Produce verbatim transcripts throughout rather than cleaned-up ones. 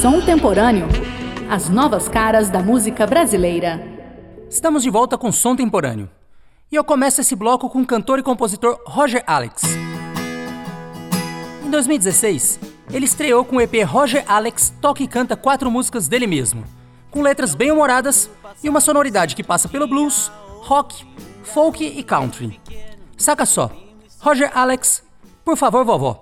Som Temporâneo, as novas caras da música brasileira. Estamos de volta com Som Temporâneo. E eu começo esse bloco com o cantor e compositor Roger Alex. Em dois mil e dezesseis, ele estreou com o E P Roger Alex Toca e Canta quatro músicas dele mesmo, com letras bem humoradas e uma sonoridade que passa pelo blues, rock, folk e country. Saca só, Roger Alex, Por Favor Vovó.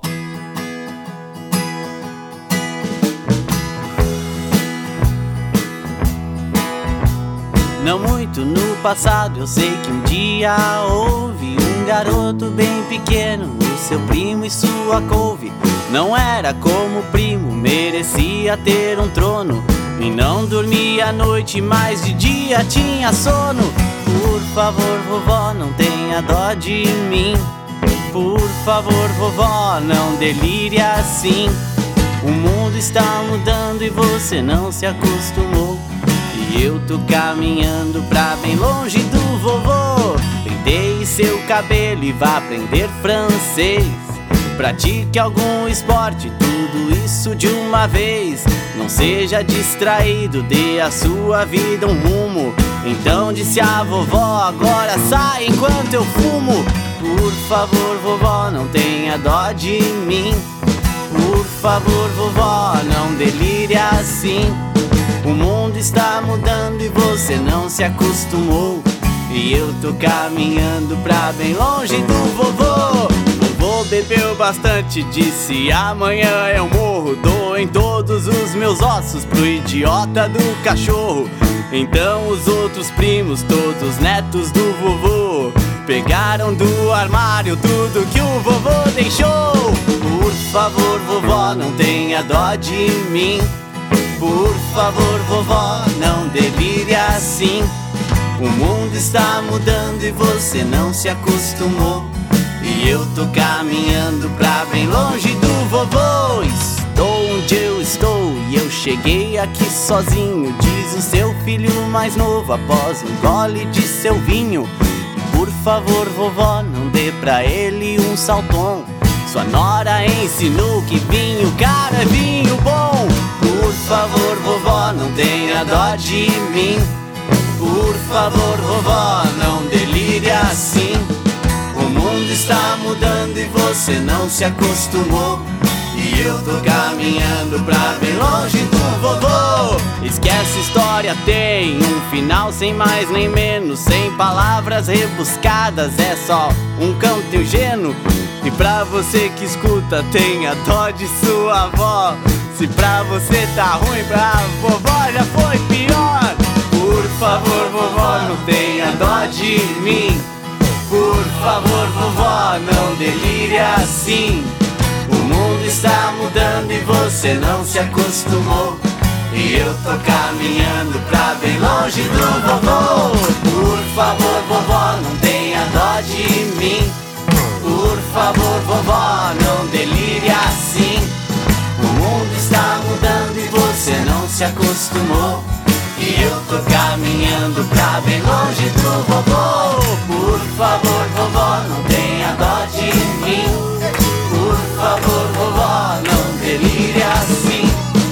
Não muito no passado, eu sei que um dia houve um garoto bem pequeno, o seu primo e sua couve. Não era como o primo, merecia ter um trono, e não dormia à noite, mas de dia tinha sono. Por favor, vovó, não tenha dó de mim. Por favor, vovó, não delire assim. O mundo está mudando e você não se acostumou, e eu tô caminhando pra bem longe do vovô. Penteie seu cabelo e vá aprender francês. Pratique algum esporte, tudo isso de uma vez. Não seja distraído, dê à sua vida um rumo. Então disse a vovó, agora sai enquanto eu fumo. Por favor, vovó, não tenha dó de mim. Por favor, vovó, não delire assim. O mundo está mudando e você não se acostumou, e eu tô caminhando pra bem longe do vovô. Vovô bebeu bastante, disse amanhã eu morro. Doem todos os meus ossos pro idiota do cachorro. Então os outros primos, todos netos do vovô, pegaram do armário tudo que o vovô deixou. Por favor, vovó, não tenha dó de mim. Por favor, vovó, não delire assim. O mundo está mudando e você não se acostumou, e eu tô caminhando pra bem longe do vovô. Estou onde eu estou e eu cheguei aqui sozinho, diz o seu filho mais novo após um gole de seu vinho. Por favor, vovó, não dê pra ele um salton. Sua nora ensinou que vinho caro é vinho bom. Por favor, vovó, não tenha dó de mim. Por favor, vovó, não delire assim. O mundo está mudando e você não se acostumou, e eu tô caminhando pra bem longe do vovô. Esquece história, tem um final sem mais nem menos, sem palavras rebuscadas, é só um canto ingênuo. E pra você que escuta, tenha dó de sua avó. Se pra você tá ruim, pra vovó já foi pior. Por favor, vovó, não tenha dó de mim. Por favor, vovó, não delire assim. O mundo está mudando e você não se acostumou, e eu tô caminhando pra bem longe do vovô. Por favor, vovó, não tenha dó de mim. Por favor, vovó, não delire assim. O mundo está mudando e você não se acostumou, e eu tô caminhando pra bem longe do vovô. Por favor, vovó, não tenha dó de mim. Por favor, vovó, não delire assim.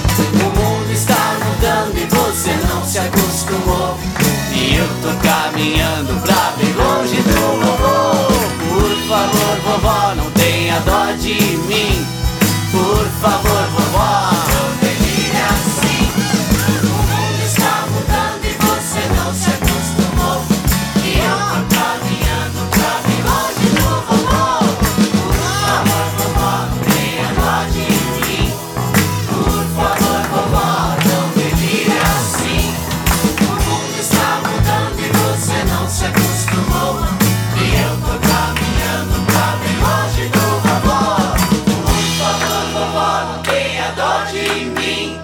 O mundo está mudando e você não se acostumou, e eu tô caminhando pra bem longe do vovô. Por favor, vovó, não tenha dó de mim. Por favor, vovó, não delire assim. O mundo está mudando e você não se acostumou, e eu tô caminhando pra bem longe do vovô. Por favor, vovó, não tenha dó de mim. Por favor, vovó, não delire assim. O mundo está mudando e você não se acostumou, e eu tô caminhando pra bem longe do vovó. Por favor, vovó, não tenha dó de mim.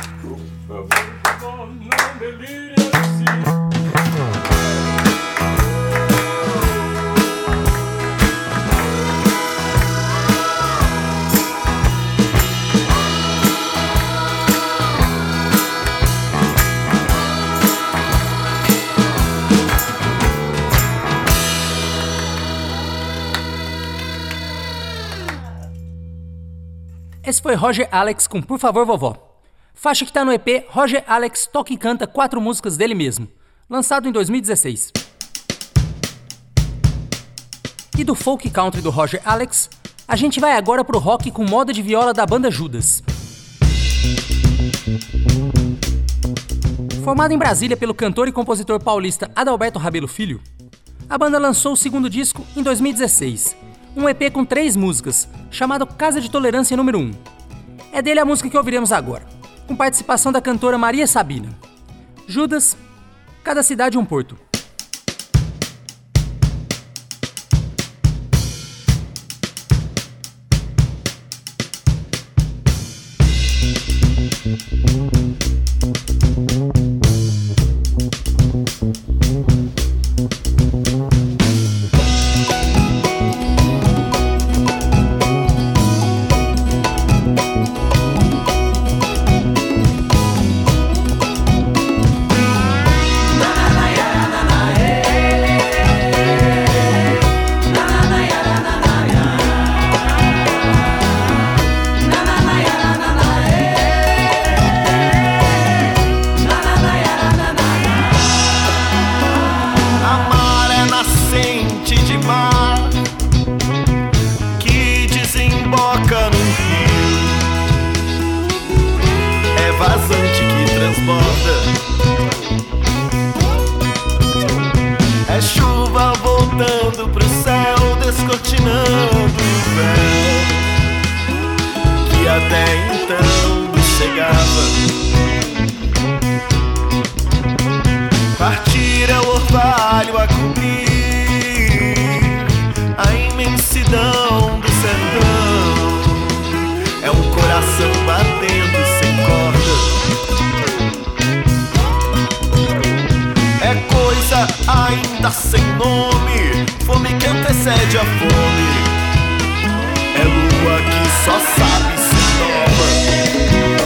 Por favor, vovó, não delire assim. Esse foi Roger Alex com Por Favor Vovó. faixa que está no E P Roger Alex toca e canta quatro músicas dele mesmo, lançado em dois mil e dezesseis. E do folk country do Roger Alex, a gente vai agora pro rock com moda de viola da banda Judas. Formada em Brasília pelo cantor e compositor paulista Adalberto Rabelo Filho, a banda lançou o segundo disco em dois mil e dezesseis, um E P com três músicas, chamado Casa de Tolerância número um. É dele a música que ouviremos agora, com participação da cantora Maria Sabina. Judas, Cada Cidade um Porto. É chuva voltando pro céu, descortinando o véu que até então me cegava. Partir é o orvalho a cobrir a imensidão do sertão. É um coração batendo sem corda. É coisa ainda sem nome, fome que antecede a fome. É lua que só sabe se nova.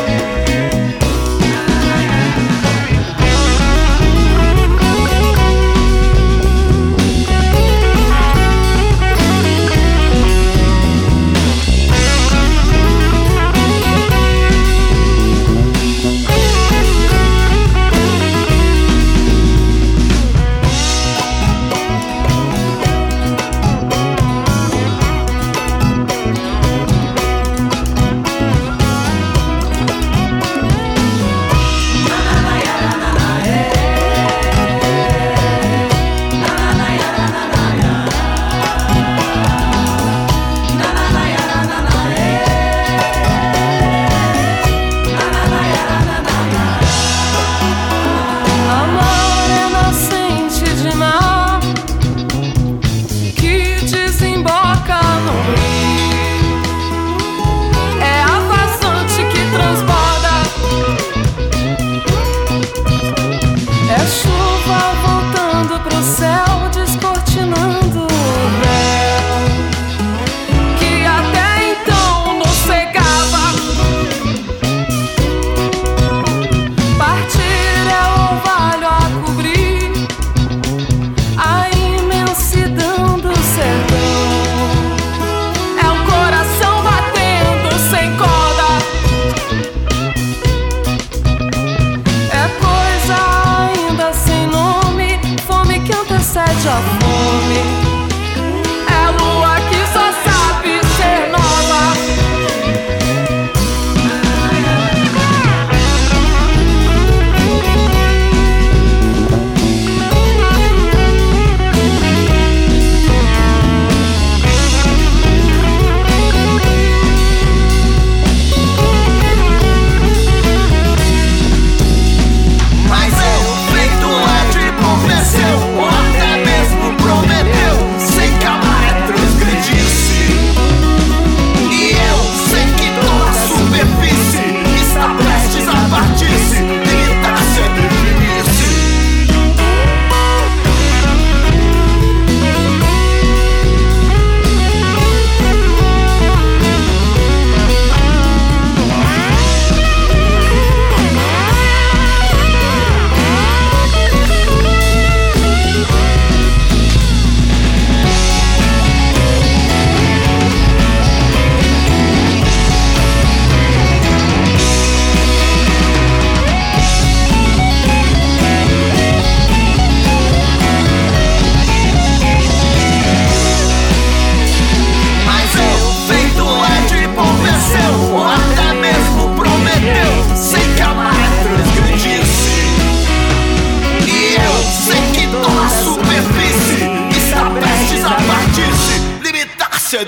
Mas o feito é de bom venceu, ou até mesmo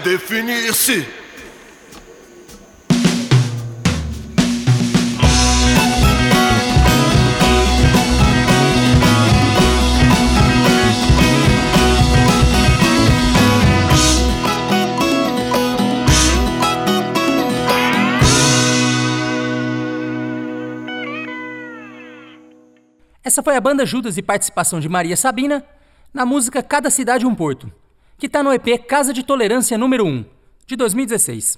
definir-se. Essa foi a banda Judas e participação de Maria Sabina na música Cada Cidade um Porto, que está no E P Casa de Tolerância número um, de dois mil e dezesseis.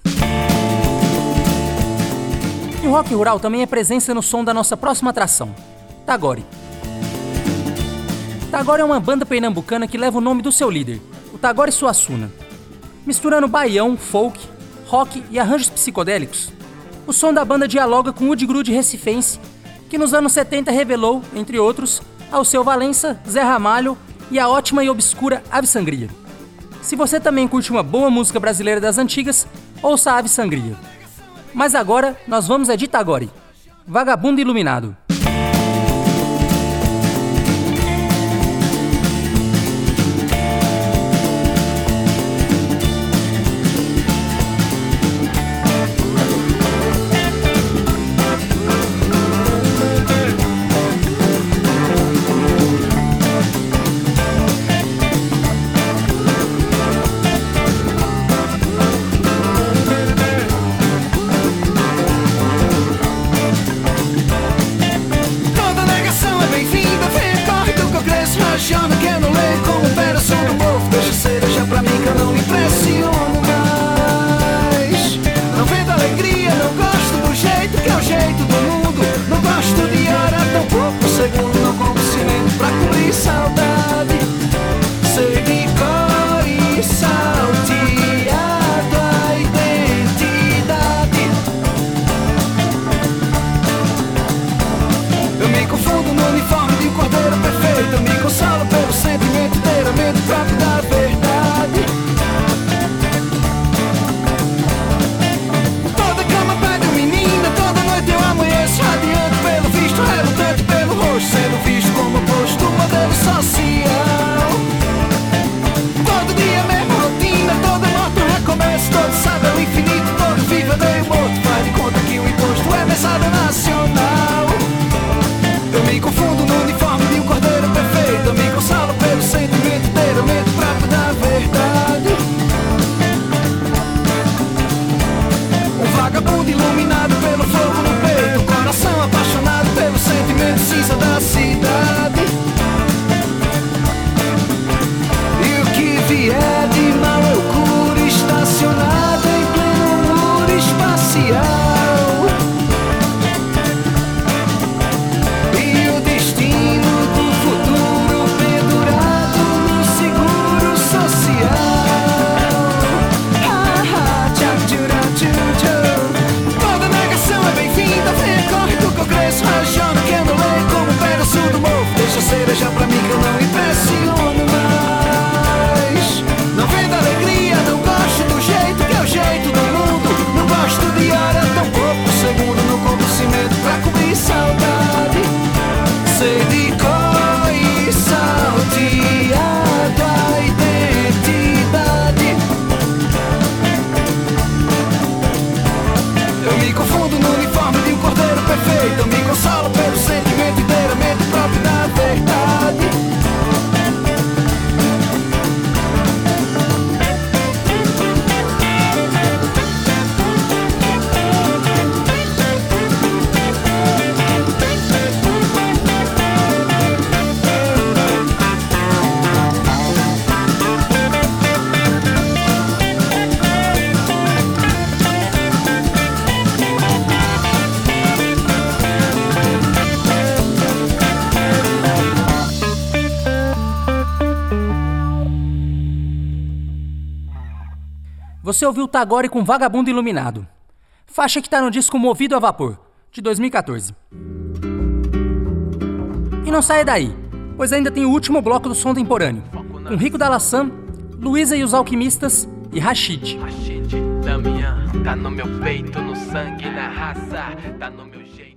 E o rock rural também é presença no som da nossa próxima atração, Tagore. Tagore é uma banda pernambucana que leva o nome do seu líder, o Tagore Suassuna. Misturando baião, folk, rock e arranjos psicodélicos, o som da banda dialoga com o Woody Grude recifense, que nos anos setenta revelou, entre outros, Alceu Valença, Zé Ramalho e a ótima e obscura Ave Sangria. Se você também curte uma boa música brasileira das antigas, ouça a Ave Sangria. Mas agora nós vamos é de Tagore, Vagabundo Iluminado. Você ouviu Tagore com Vagabundo Iluminado, faixa que está no disco Movido a Vapor, de dois mil e catorze. E não saia daí, pois ainda tem o último bloco do som temporâneo, com Rico da Laçã, Luísa e os Alquimistas e Rashid. Rashid, Damian, tá no meu peito, no sangue, na raça, tá no meu jeito.